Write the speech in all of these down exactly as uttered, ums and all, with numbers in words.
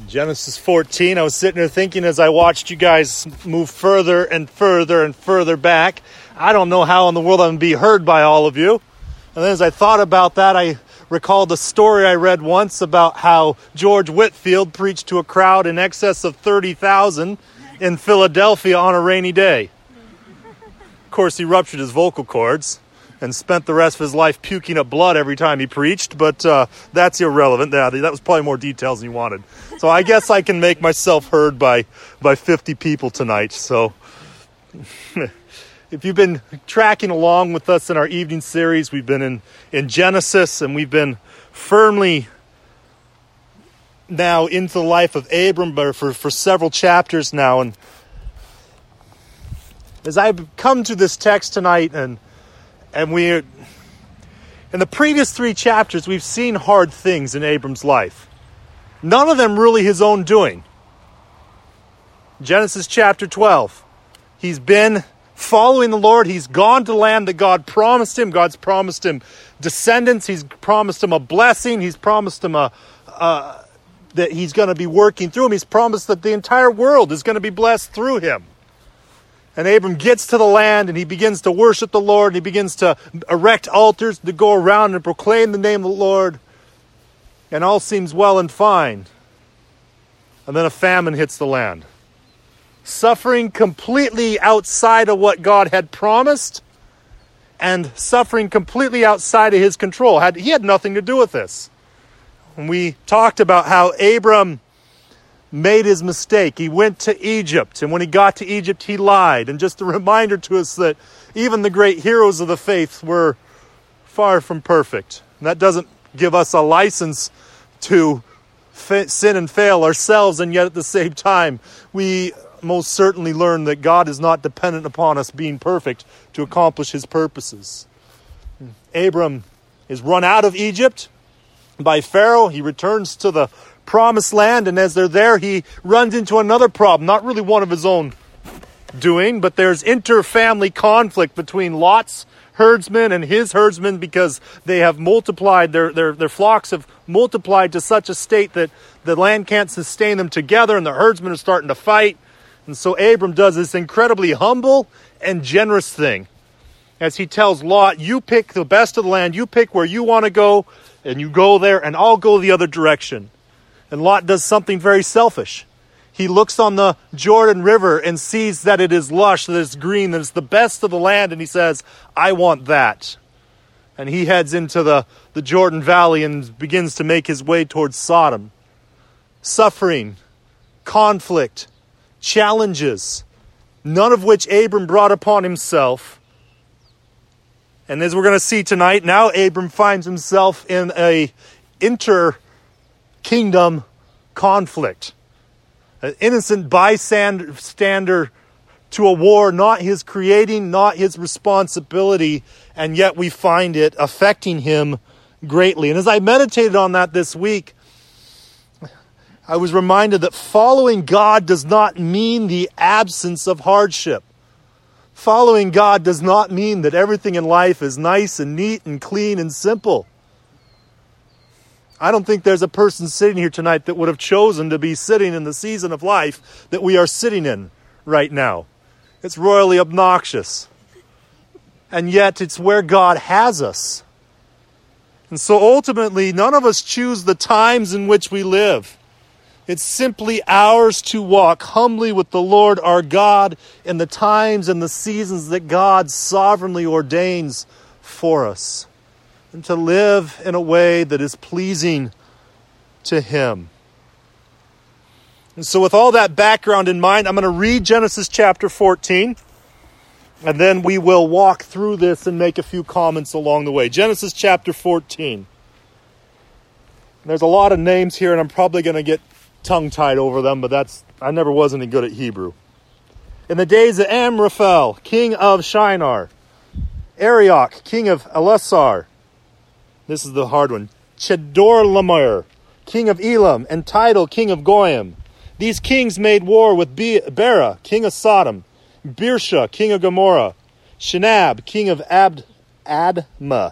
Genesis fourteen, I was sitting there thinking as I watched you guys move further and further and further back, I don't know how in the world I'm going to be heard by all of you. And then as I thought about that, I recalled a story I read once about how George Whitefield preached to a crowd in excess of thirty thousand in Philadelphia on a rainy day. Of course, he ruptured his vocal cords and spent the rest of his life puking up blood every time he preached, but uh, that's irrelevant. That, that was probably more details than you wanted. So I guess I can make myself heard by, by fifty people tonight. So if you've been tracking along with us in our evening series, we've been in, in Genesis, and we've been firmly now into the life of Abram for, for several chapters now. And as I've come to this text tonight, and And we, in the previous three chapters, we've seen hard things in Abram's life. None of them really his own doing. Genesis chapter twelve. He's been following the Lord. He's gone to land that God promised him. God's promised him descendants. He's promised him a blessing. He's promised him a, uh, that he's going to be working through him. He's promised that the entire world is going to be blessed through him. And Abram gets to the land, and he begins to worship the Lord, and he begins to erect altars to go around and proclaim the name of the Lord. And all seems well and fine. And then a famine hits the land. Suffering completely outside of what God had promised, and suffering completely outside of his control. He had nothing to do with this. And we talked about how Abram made his mistake. He went to Egypt, and when he got to Egypt, he lied. And just a reminder to us that even the great heroes of the faith were far from perfect. And that doesn't give us a license to fa- sin and fail ourselves, and yet at the same time, we most certainly learn that God is not dependent upon us being perfect to accomplish his purposes. Abram is run out of Egypt by Pharaoh. He returns to the promised land, and as they're there, he runs into another problem, not really one of his own doing, but there's inter-family conflict between Lot's herdsmen and his herdsmen, because they have multiplied, their, their, their flocks have multiplied to such a state that the land can't sustain them together, and the herdsmen are starting to fight. And so Abram does this incredibly humble and generous thing, as he tells Lot, you pick the best of the land, you pick where you want to go, and you go there, and I'll go the other direction. And Lot does something very selfish. He looks on the Jordan River and sees that it is lush, that it's green, that it's the best of the land, and he says, I want that. And he heads into the, the Jordan Valley and begins to make his way towards Sodom. Suffering, conflict, challenges, none of which Abram brought upon himself. And as we're going to see tonight, now Abram finds himself in a inter kingdom conflict. An innocent bystander to a war, not his creating, not his responsibility, and yet we find it affecting him greatly. And as I meditated on that this week, I was reminded that following God does not mean the absence of hardship. Following God does not mean that everything in life is nice and neat and clean and simple. I don't think there's a person sitting here tonight that would have chosen to be sitting in the season of life that we are sitting in right now. It's royally obnoxious. And yet it's where God has us. And so ultimately, none of us choose the times in which we live. It's simply ours to walk humbly with the Lord our God in the times and the seasons that God sovereignly ordains for us, and to live in a way that is pleasing to him. And so with all that background in mind, I'm going to read Genesis chapter fourteen, and then we will walk through this and make a few comments along the way. Genesis chapter fourteen. There's a lot of names here, and I'm probably going to get tongue-tied over them, but that's I never was any good at Hebrew. In the days of Amraphel, king of Shinar, Arioch, king of Elasar, this is the hard one, Chedorlaomer, king of Elam, and Tidal, king of Goyim. These kings made war with Be- Bera, king of Sodom, Birsha, king of Gomorrah, Shinab, king of Abd- Admah,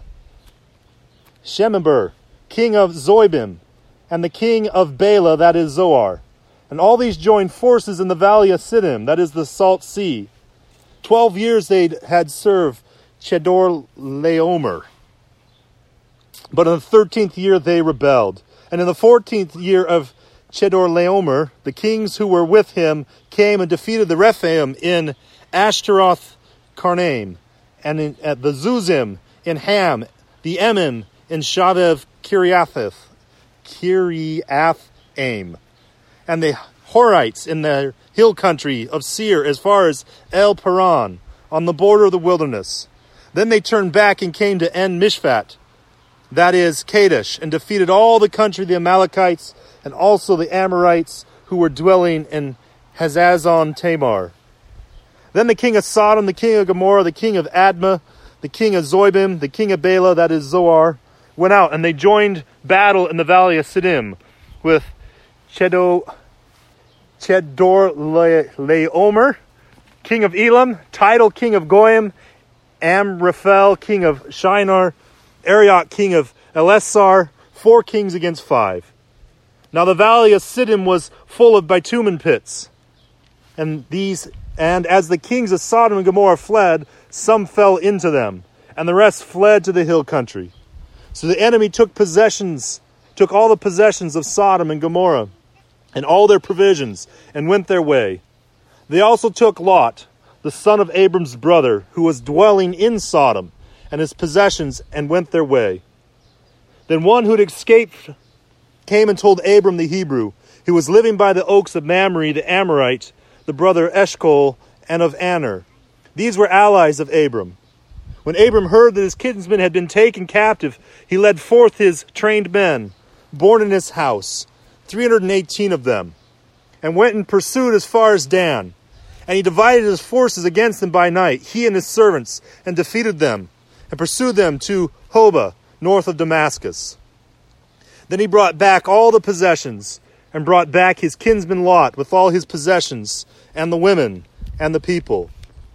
Shemeber, king of Zoibim, and the king of Bela, that is Zoar. And all these joined forces in the valley of Siddim, that is the Salt Sea. Twelve years they had served Chedorlaomer. But in the thirteenth year they rebelled. And in the fourteenth year of Chedorlaomer, the kings who were with him came and defeated the Rephaim in Ashtaroth Karnaim, and in, at the Zuzim in Ham, the Emim in Shavev Kiriathith, Kiriath-aim, and the Horites in the hill country of Seir as far as El Paran, on the border of the wilderness. Then they turned back and came to En Mishpat, that is Kadesh, and defeated all the country of the Amalekites and also the Amorites who were dwelling in Hazazon Tamar. Then the king of Sodom, the king of Gomorrah, the king of Admah, the king of Zoibim, the king of Bela, that is Zoar, went out, and they joined battle in the valley of Siddim with Chedo, Chedorlaomer, king of Elam, Tidal, king of Goyim, Amraphel, king of Shinar, Arioch, king of Elessar, four kings against five. Now the valley of Siddim was full of bitumen pits, and these, and as the kings of Sodom and Gomorrah fled, some fell into them, and the rest fled to the hill country. So the enemy took possessions, took all the possessions of Sodom and Gomorrah, and all their provisions, and went their way. They also took Lot, the son of Abram's brother, who was dwelling in Sodom, and his possessions, and went their way. Then one who had escaped came and told Abram the Hebrew, who was living by the oaks of Mamre the Amorite, the brother of Eshcol and of Aner. These were allies of Abram. When Abram heard that his kinsmen had been taken captive, he led forth his trained men, born in his house, three hundred eighteen of them, and went and pursued as far as Dan. And he divided his forces against them by night, he and his servants, and defeated them, and pursued them to Hobah, north of Damascus. Then he brought back all the possessions, and brought back his kinsman Lot with all his possessions, and the women, and the people.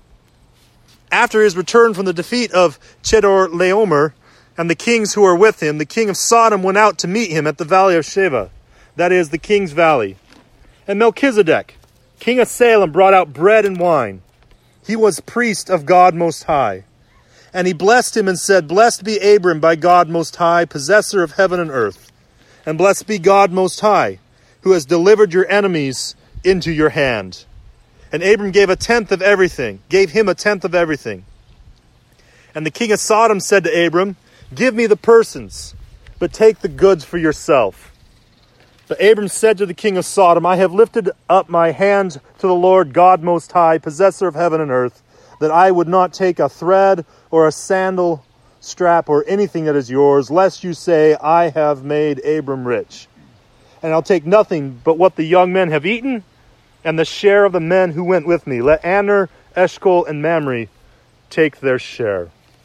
After his return from the defeat of Chedorlaomer, and the kings who were with him, the king of Sodom went out to meet him at the valley of Sheva, that is, the king's valley. And Melchizedek, king of Salem, brought out bread and wine. He was priest of God Most High. And he blessed him and said, Blessed be Abram by God Most High, possessor of heaven and earth. And blessed be God Most High, who has delivered your enemies into your hand. And Abram gave a tenth of everything, gave him a tenth of everything. And the king of Sodom said to Abram, Give me the persons, but take the goods for yourself. But Abram said to the king of Sodom, I have lifted up my hand to the Lord God Most High, possessor of heaven and earth, that I would not take a thread or a sandal strap or anything that is yours, lest you say, I have made Abram rich. And I'll take nothing but what the young men have eaten, and the share of the men who went with me. Let Aner, Eshcol, and Mamre take their share.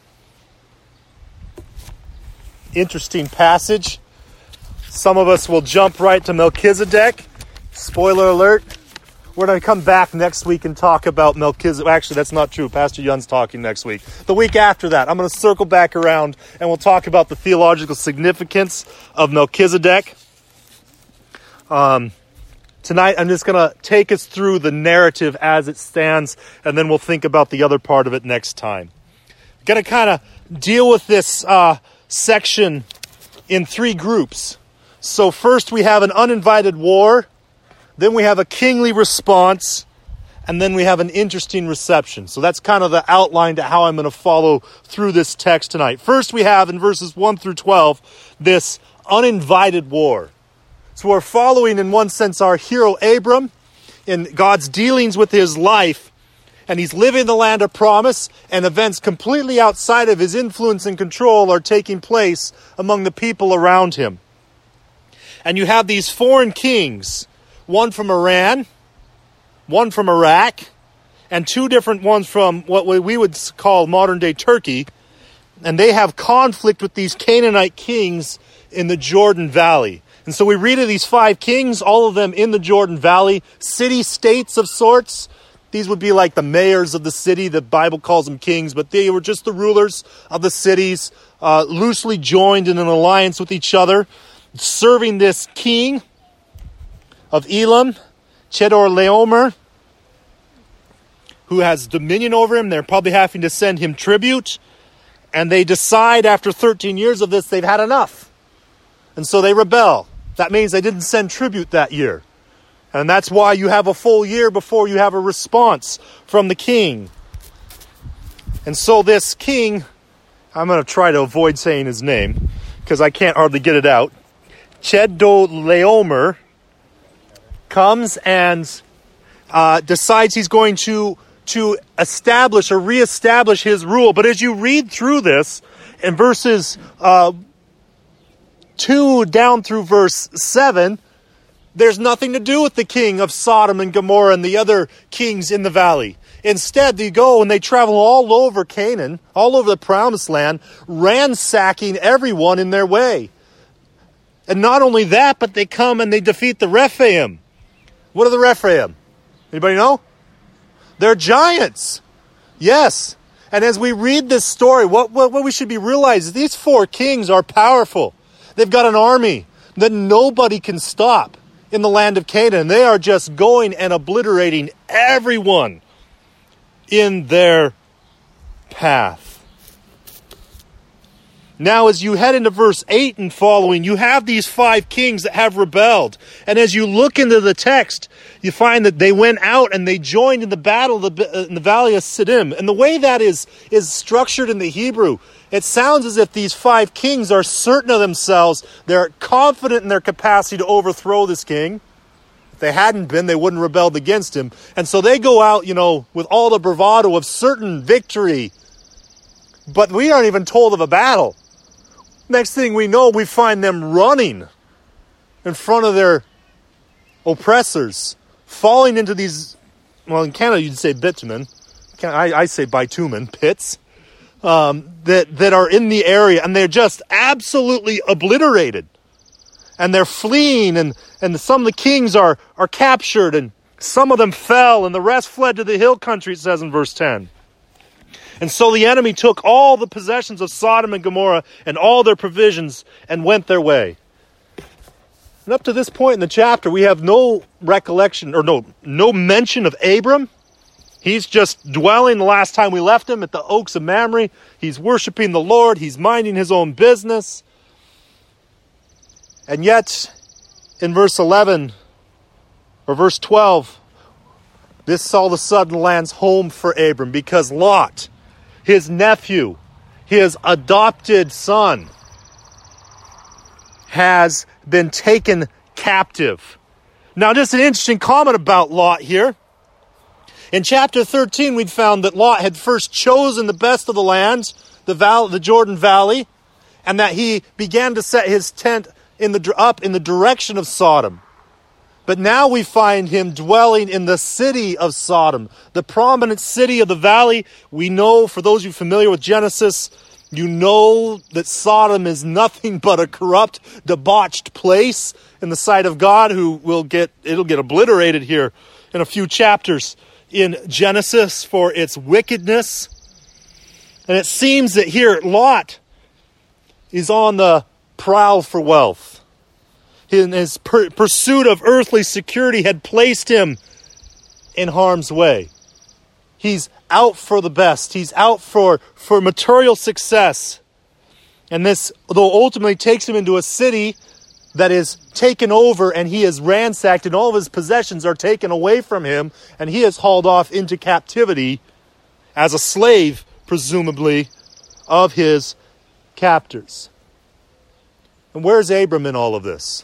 Interesting passage. Some of us will jump right to Melchizedek. Spoiler alert. We're going to come back next week and talk about Melchizedek. Actually, that's not true. Pastor Yun's talking next week. The week after that, I'm going to circle back around and we'll talk about the theological significance of Melchizedek. Um, tonight, I'm just going to take us through the narrative as it stands, and then we'll think about the other part of it next time. I'm going to kind of deal with this uh, section in three groups. So first, we have an uninvited war. Then we have a kingly response, and then we have an interesting reception. So that's kind of the outline to how I'm going to follow through this text tonight. First, we have in verses one through twelve, this uninvited war. So we're following, in one sense, our hero Abram in God's dealings with his life, and he's living in the land of promise, and events completely outside of his influence and control are taking place among the people around him. And you have these foreign kings, one from Iran, one from Iraq, and two different ones from what we would call modern-day Turkey. And they have conflict with these Canaanite kings in the Jordan Valley. And so we read of these five kings, all of them in the Jordan Valley, city-states of sorts. These would be like the mayors of the city. The Bible calls them kings, but they were just the rulers of the cities, uh, loosely joined in an alliance with each other, serving this king of Elam, Chedorlaomer, who has dominion over him. They're probably having to send him tribute. And they decide after thirteen years of this, they've had enough. And so they rebel. That means they didn't send tribute that year. And that's why you have a full year before you have a response from the king. And so this king, I'm going to try to avoid saying his name because I can't hardly get it out. Chedorlaomer comes and uh, decides he's going to, to establish or reestablish his rule. But as you read through this, in verses uh, two down through verse seven, there's nothing to do with the king of Sodom and Gomorrah and the other kings in the valley. Instead, they go and they travel all over Canaan, all over the promised land, ransacking everyone in their way. And not only that, but they come and they defeat the Rephaim. What are the Rephaim? Anybody know? They're giants. Yes. And as we read this story, what, what, what we should be realizing is these four kings are powerful. They've got an army that nobody can stop in the land of Canaan. They are just going and obliterating everyone in their path. Now, as you head into verse eight and following, you have these five kings that have rebelled. And as you look into the text, you find that they went out and they joined in the battle in the valley of Siddim. And the way that is, is structured in the Hebrew, it sounds as if these five kings are certain of themselves. They're confident in their capacity to overthrow this king. If they hadn't been, they wouldn't have rebelled against him. And so they go out, you know, with all the bravado of certain victory. But we aren't even told of a battle. Next thing we know, we find them running in front of their oppressors, falling into these, well, in Canada you'd say bitumen. I, I say bitumen, pits, um, that, that are in the area, and they're just absolutely obliterated. And they're fleeing, and, and some of the kings are, are captured, and some of them fell, and the rest fled to the hill country, it says in verse ten. And so the enemy took all the possessions of Sodom and Gomorrah and all their provisions and went their way. And up to this point in the chapter, we have no recollection, or no, no mention of Abram. He's just dwelling the last time we left him at the Oaks of Mamre. He's worshiping the Lord. He's minding his own business. And yet, in verse eleven, or verse twelve, this all of a sudden lands home for Abram, because Lot, his nephew, his adopted son, has been taken captive. Now, just an interesting comment about Lot here. In chapter thirteen, we'd found that Lot had first chosen the best of the land, the, val- the Jordan Valley, and that he began to set his tent in the up in the direction of Sodom. But now we find him dwelling in the city of Sodom, the prominent city of the valley. We know, for those of you familiar with Genesis, you know that Sodom is nothing but a corrupt, debauched place in the sight of God, who will get, it'll get obliterated here in a few chapters in Genesis for its wickedness. And it seems that here Lot is on the prowl for wealth. In his per- pursuit of earthly security had placed him in harm's way. He's out for the best. He's out for, for material success. And this, though ultimately takes him into a city that is taken over, and he is ransacked, and all of his possessions are taken away from him, and he is hauled off into captivity as a slave, presumably, of his captors. And where's Abram in all of this?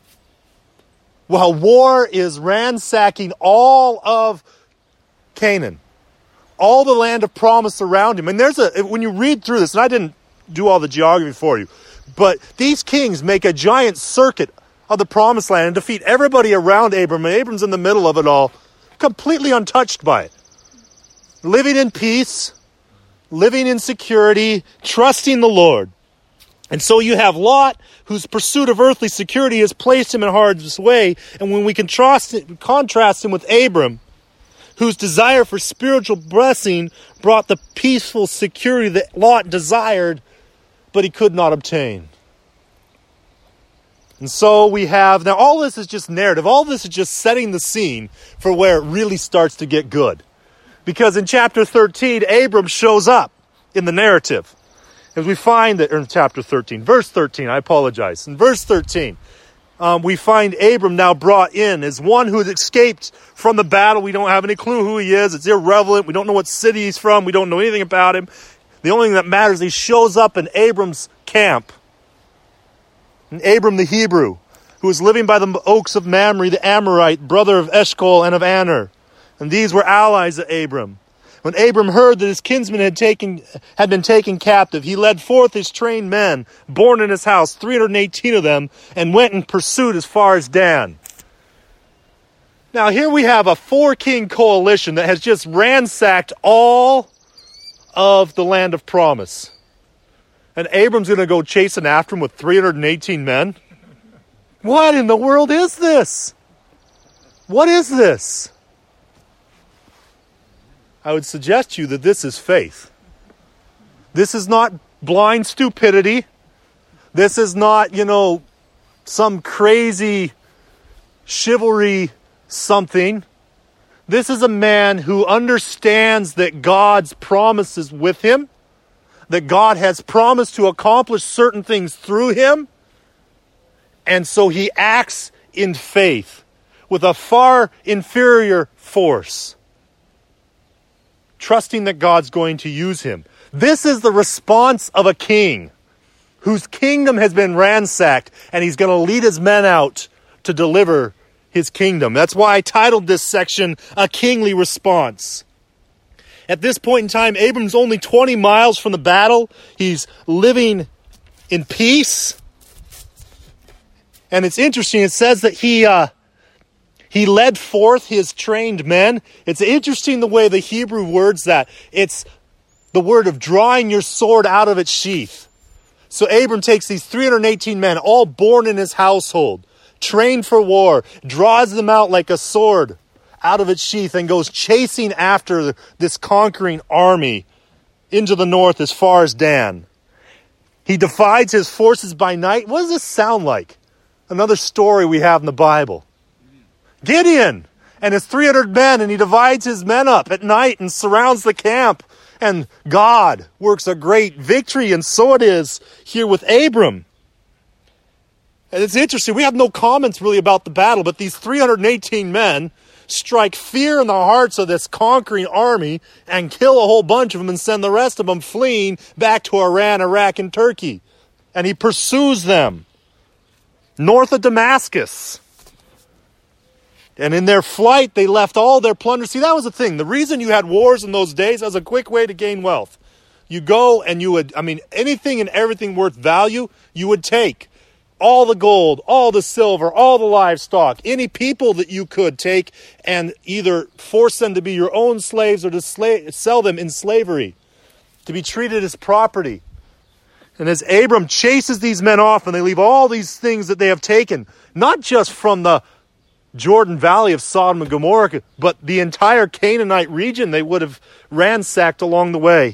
Well, war is ransacking all of Canaan, all the land of promise around him. And there's a, when you read through this, and I didn't do all the geography for you, but these kings make a giant circuit of the promised land and defeat everybody around Abram. And Abram's in the middle of it all, completely untouched by it. Living in peace, living in security, trusting the Lord. And so you have Lot, whose pursuit of earthly security has placed him in harm's way. And when we contrast, contrast him with Abram, whose desire for spiritual blessing brought the peaceful security that Lot desired, but he could not obtain. And so we have, now all this is just narrative. All this is just setting the scene for where it really starts to get good. Because in chapter thirteen, Abram shows up in the narrative. As we find that, or in chapter thirteen, verse thirteen, I apologize. In verse thirteen, um, we find Abram now brought in as one who has escaped from the battle. We don't have any clue who he is. It's irrelevant. We don't know what city he's from. We don't know anything about him. The only thing that matters is he shows up in Abram's camp. And Abram the Hebrew, who was living by the oaks of Mamre, the Amorite, brother of Eshcol and of Aner. And these were allies of Abram. When Abram heard that his kinsman had taken had been taken captive, he led forth his trained men, born in his house, three hundred eighteen of them, and went in pursuit as far as Dan. Now here we have a four-king coalition that has just ransacked all of the land of promise. And Abram's going to go chasing after him with three hundred eighteen men? What in the world is this? What is this? I would suggest to you that this is faith. This is not blind stupidity. This is not, you know, some crazy chivalry something. This is a man who understands that God's promise is with him, that God has promised to accomplish certain things through him, and so he acts in faith with a far inferior force, trusting that God's going to use him. This is the response of a king whose kingdom has been ransacked, and he's going to lead his men out to deliver his kingdom. That's why I titled this section, A Kingly Response. At this point in time, Abram's only twenty miles from the battle. He's living in peace. And it's interesting, it says that he uh, he led forth his trained men. It's interesting the way the Hebrew words that. It's the word of drawing your sword out of its sheath. So Abram takes these three hundred eighteen men, all born in his household, trained for war, draws them out like a sword out of its sheath, and goes chasing after this conquering army into the north as far as Dan. He divides his forces by night. What does this sound like? Another story we have in the Bible. Gideon and his three hundred men, and he divides his men up at night and surrounds the camp. And God works a great victory, and so it is here with Abram. And it's interesting, we have no comments really about the battle, but these three hundred eighteen men strike fear in the hearts of this conquering army and kill a whole bunch of them and send the rest of them fleeing back to Iran, Iraq, and Turkey. And he pursues them north of Damascus. And in their flight, they left all their plunder. See, that was the thing. The reason you had wars in those days was a quick way to gain wealth. You go and you would, I mean, anything and everything worth value, you would take. All the gold, all the silver, all the livestock, any people that you could take and either force them to be your own slaves or to sla- sell them in slavery, to be treated as property. And as Abram chases these men off and they leave all these things that they have taken, not just from the Jordan Valley of Sodom and Gomorrah, but the entire Canaanite region they would have ransacked along the way.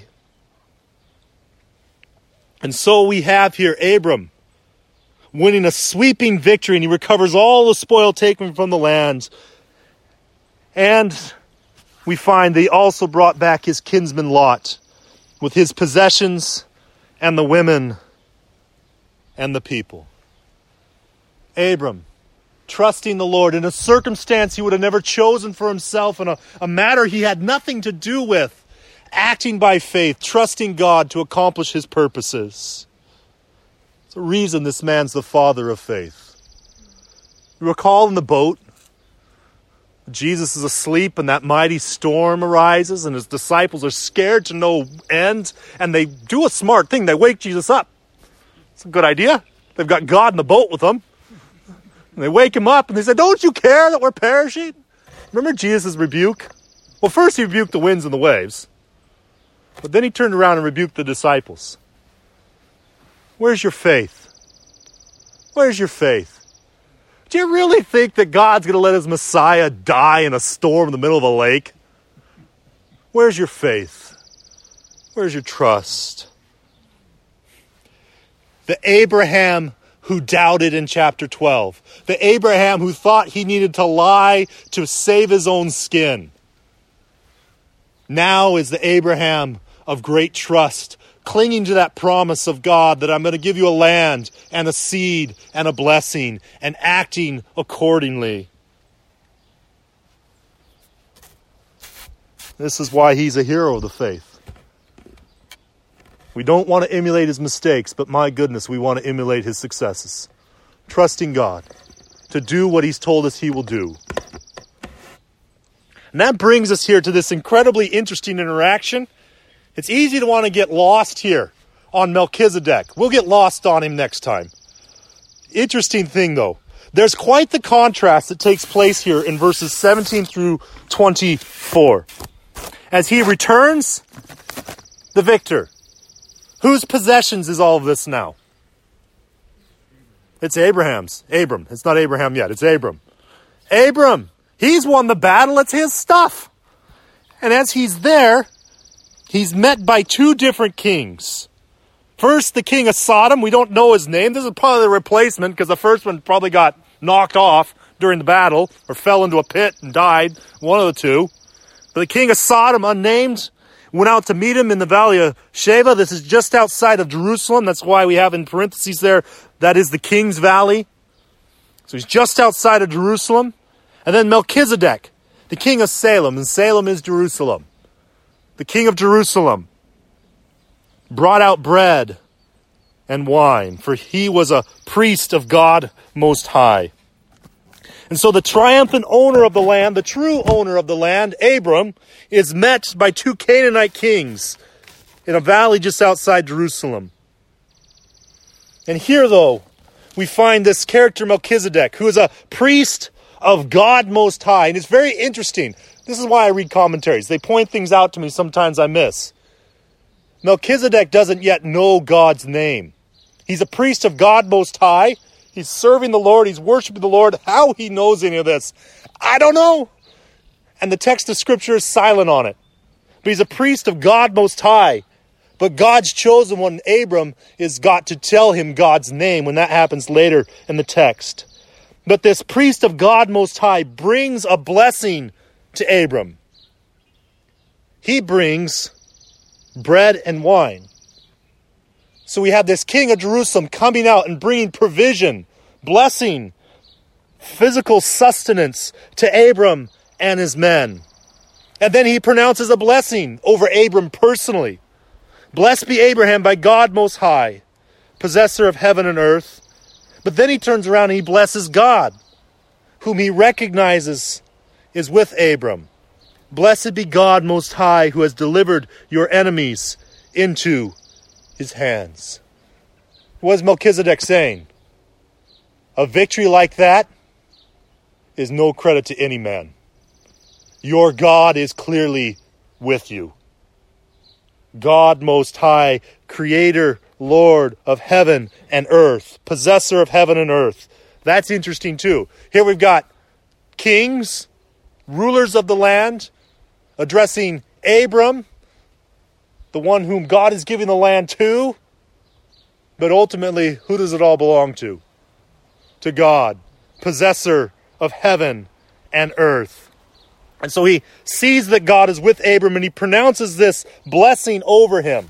And so we have here Abram winning a sweeping victory, and he recovers all the spoil taken from the land. And we find they also brought back his kinsman Lot with his possessions and the women and the people. Abram, trusting the Lord in a circumstance he would have never chosen for himself, in a, a matter he had nothing to do with, acting by faith, trusting God to accomplish his purposes. It's a reason this man's the father of faith. You recall in the boat, Jesus is asleep and that mighty storm arises and his disciples are scared to no end, and they do a smart thing. They wake Jesus up. It's a good idea. They've got God in the boat with them. And they wake him up and they say, "Don't you care that we're perishing?" Remember Jesus' rebuke? Well, first he rebuked the winds and the waves. But then he turned around and rebuked the disciples. Where's your faith? Where's your faith? Do you really think that God's going to let his Messiah die in a storm in the middle of a lake? Where's your faith? Where's your trust? The Abraham who doubted in chapter twelve. The Abraham who thought he needed to lie to save his own skin. Now is the Abraham of great trust, clinging to that promise of God that I'm going to give you a land and a seed and a blessing, and acting accordingly. This is why he's a hero of the faith. We don't want to emulate his mistakes, but my goodness, we want to emulate his successes. Trusting God to do what he's told us he will do. And that brings us here to this incredibly interesting interaction. It's easy to want to get lost here on Melchizedek. We'll get lost on him next time. Interesting thing though, there's quite the contrast that takes place here in verses seventeen through twenty-four. As he returns the victor, whose possessions is all of this now? It's Abraham's. Abram. It's not Abraham yet. It's Abram. Abram. He's won the battle. It's his stuff. And as he's there, he's met by two different kings. First, the king of Sodom. We don't know his name. This is probably the replacement because the first one probably got knocked off during the battle or fell into a pit and died. One of the two. But the king of Sodom, unnamed, went out to meet him in the valley of Sheva. This is just outside of Jerusalem. That's why we have in parentheses there, that is the king's valley. So he's just outside of Jerusalem. And then Melchizedek, the king of Salem, and Salem is Jerusalem. The king of Jerusalem brought out bread and wine, for he was a priest of God Most High. And so the triumphant owner of the land, the true owner of the land, Abram, is met by two Canaanite kings in a valley just outside Jerusalem. And here, though, we find this character Melchizedek, who is a priest of God Most High. And it's very interesting. This is why I read commentaries. They point things out to me sometimes I miss. Melchizedek doesn't yet know God's name. He's a priest of God Most High. He's serving the Lord. He's worshiping the Lord. How he knows any of this, I don't know. And the text of Scripture is silent on it. But he's a priest of God Most High. But God's chosen one, Abram, is got to tell him God's name when that happens later in the text. But this priest of God Most High brings a blessing to Abram. He brings bread and wine. So we have this king of Jerusalem coming out and bringing provision, blessing, physical sustenance to Abram and his men. And then he pronounces a blessing over Abram personally. Blessed be Abraham by God Most High, possessor of heaven and earth. But then he turns around and he blesses God, whom he recognizes is with Abram. Blessed be God Most High, who has delivered your enemies into his hands. What is Melchizedek saying? A victory like that is no credit to any man. Your God is clearly with you. God Most High, Creator, Lord of heaven and earth, possessor of heaven and earth. That's interesting too. Here we've got kings, rulers of the land, addressing Abram, the one whom God is giving the land to. But ultimately, who does it all belong to? To God, possessor of heaven and earth. And so he sees that God is with Abram and he pronounces this blessing over him.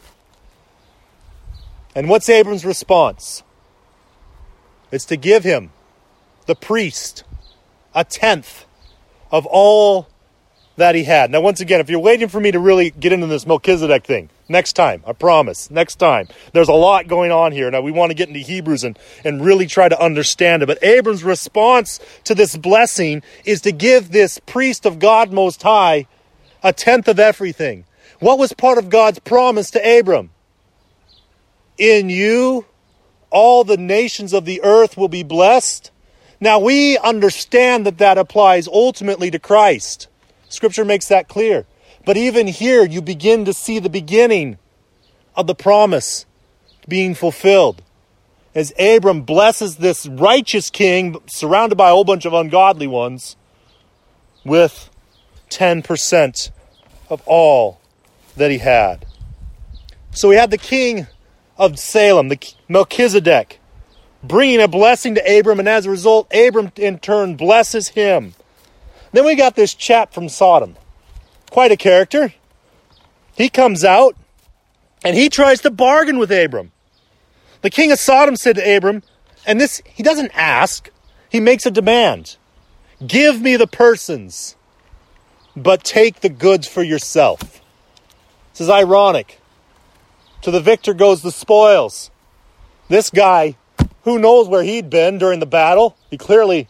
And what's Abram's response? It's to give him, the priest, a tenth of all that he had. Now, once again, if you're waiting for me to really get into this Melchizedek thing, next time, I promise, next time. There's a lot going on here. Now, we want to get into Hebrews and, and really try to understand it. But Abram's response to this blessing is to give this priest of God Most High a tenth of everything. What was part of God's promise to Abram? In you, all the nations of the earth will be blessed. Now, we understand that that applies ultimately to Christ. Scripture makes that clear. But even here, you begin to see the beginning of the promise being fulfilled. As Abram blesses this righteous king, surrounded by a whole bunch of ungodly ones, with ten percent of all that he had. So we had the king of Salem, the Melchizedek, bringing a blessing to Abram, and as a result, Abram in turn blesses him. Then we got this chap from Sodom. Quite a character. He comes out, and he tries to bargain with Abram. The king of Sodom said to Abram, and this, he doesn't ask, he makes a demand. Give me the persons, but take the goods for yourself. This is ironic. To the victor goes the spoils. This guy, who knows where he'd been during the battle? He clearly,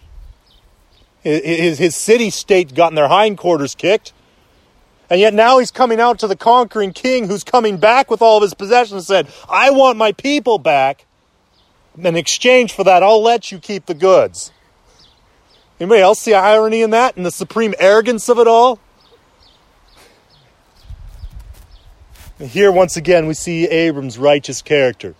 his, his city-state gotten their hindquarters kicked. And yet now he's coming out to the conquering king who's coming back with all of his possessions and said, I want my people back. In exchange for that, I'll let you keep the goods. Anybody else see irony in that and the supreme arrogance of it all? And here, once again, we see Abram's righteous character.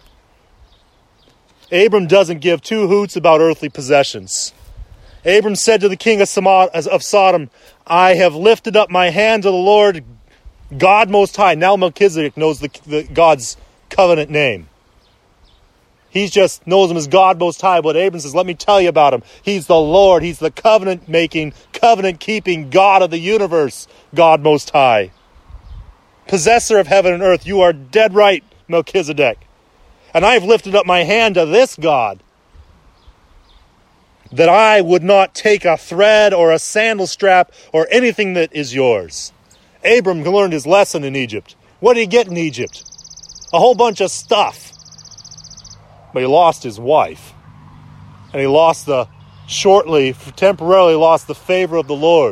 Abram doesn't give two hoots about earthly possessions. Abram said to the king of Sodom, I have lifted up my hand to the Lord, God Most High. Now Melchizedek knows the, the God's covenant name. He just knows him as God Most High. But Abram says, let me tell you about him. He's the Lord. He's the covenant-making, covenant-keeping God of the universe, God Most High. Possessor of heaven and earth, you are dead right, Melchizedek. And I have lifted up my hand to this God, that I would not take a thread or a sandal strap or anything that is yours. Abram learned his lesson in Egypt. What did he get in Egypt? A whole bunch of stuff. But he lost his wife. And he lost the, shortly, temporarily lost the favor of the Lord.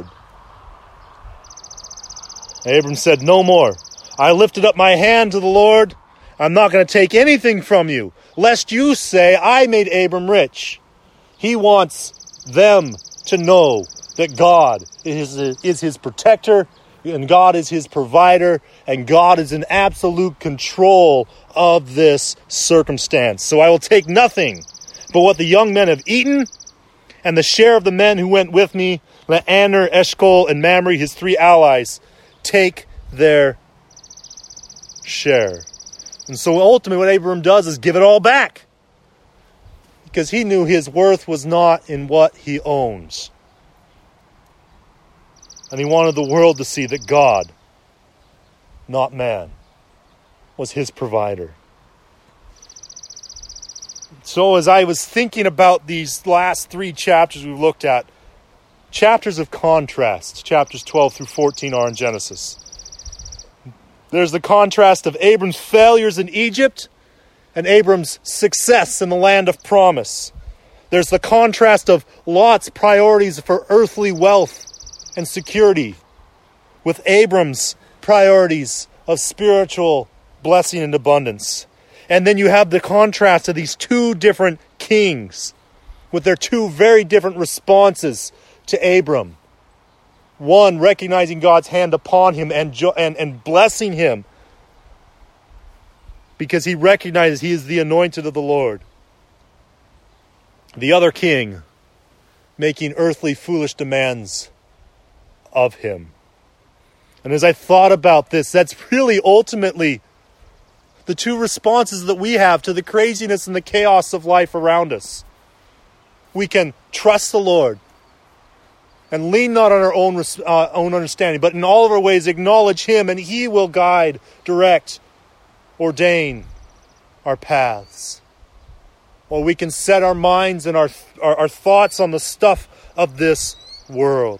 Abram said, no more. I lifted up my hand to the Lord. I'm not going to take anything from you, lest you say, I made Abram rich. He wants them to know that God is, is his protector, and God is his provider, and God is in absolute control of this circumstance. So I will take nothing but what the young men have eaten, and the share of the men who went with me, Aner, Eshcol, and Mamre, his three allies, take their share. And so ultimately what Abram does is give it all back. Because he knew his worth was not in what he owns. And he wanted the world to see that God, not man, was his provider. So as I was thinking about these last three chapters we've looked at, chapters of contrast, chapters twelve through fourteen are in Genesis. There's the contrast of Abram's failures in Egypt and Abram's success in the land of promise. There's the contrast of Lot's priorities for earthly wealth and security with Abram's priorities of spiritual blessing and abundance. And then you have the contrast of these two different kings with their two very different responses to Abram. One recognizing God's hand upon him and, jo- and, and blessing him because he recognizes he is the anointed of the Lord. The other king making earthly foolish demands of him. And as I thought about this, that's really ultimately the two responses that we have to the craziness and the chaos of life around us. We can trust the Lord and lean not on our own, uh, own understanding, but in all of our ways acknowledge him, and he will guide, direct, ordain our paths. Or we can set our minds and our, our, our thoughts on the stuff of this world.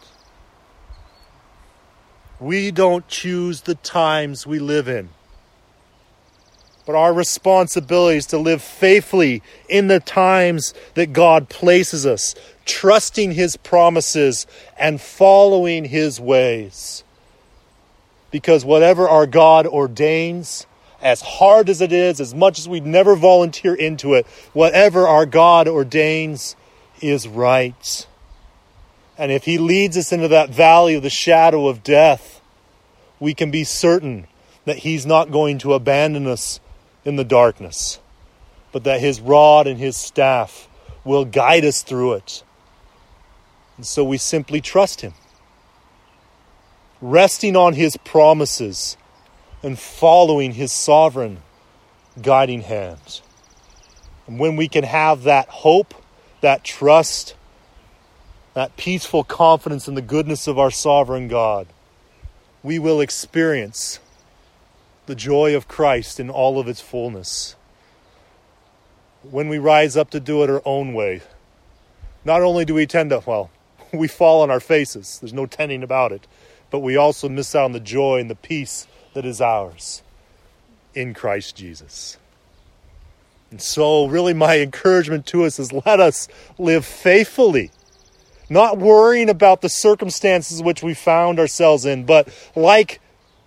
We don't choose the times we live in. But our responsibility is to live faithfully in the times that God places us, trusting his promises and following his ways. Because whatever our God ordains, as hard as it is, as much as we'd never volunteer into it, whatever our God ordains is right. And if he leads us into that valley of the shadow of death, we can be certain that he's not going to abandon us in the darkness, but that his rod and his staff will guide us through it. And so we simply trust him, resting on his promises and following his sovereign guiding hand. And when we can have that hope, that trust, that peaceful confidence in the goodness of our sovereign God, we will experience the joy of Christ in all of its fullness. When we rise up to do it our own way, not only do we tend to, well, we fall on our faces, there's no tending about it, but we also miss out on the joy and the peace that is ours in Christ Jesus. And so really my encouragement to us is, let us live faithfully, not worrying about the circumstances which we found ourselves in, but like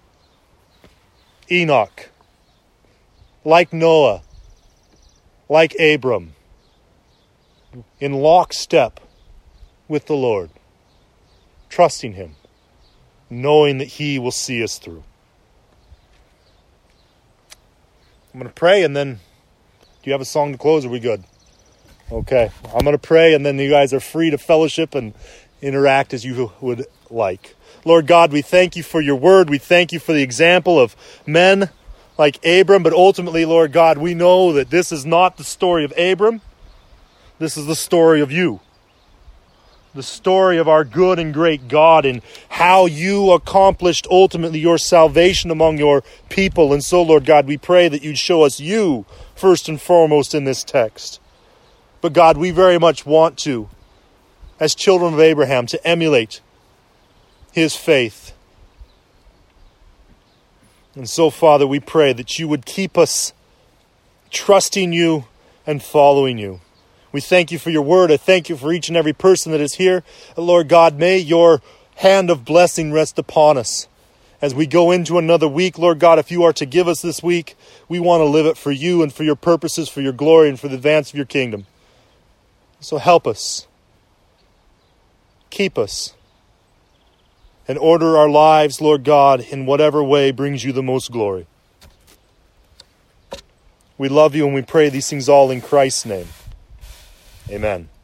Enoch, like Noah, like Abram, in lockstep with the Lord, trusting Him, knowing that He will see us through. I'm going to pray, and then, do you have a song to close? Are we good? Okay. I'm going to pray, and then you guys are free to fellowship and interact as you would like. Lord God, we thank you for your word. We thank you for the example of men like Abram, but ultimately, Lord God, we know that this is not the story of Abram. This is the story of you. The story of our good and great God and how you accomplished ultimately your salvation among your people. And so, Lord God, we pray that you'd show us you first and foremost in this text. But God, we very much want to, as children of Abraham, to emulate his faith. And so, Father, we pray that you would keep us trusting you and following you. We thank you for your word. I thank you for each and every person that is here. And Lord God, may your hand of blessing rest upon us as we go into another week. Lord God, if you are to give us this week, we want to live it for you and for your purposes, for your glory and for the advance of your kingdom. So help us. Keep us. And order our lives, Lord God, in whatever way brings you the most glory. We love you and we pray these things all in Christ's name. Amen.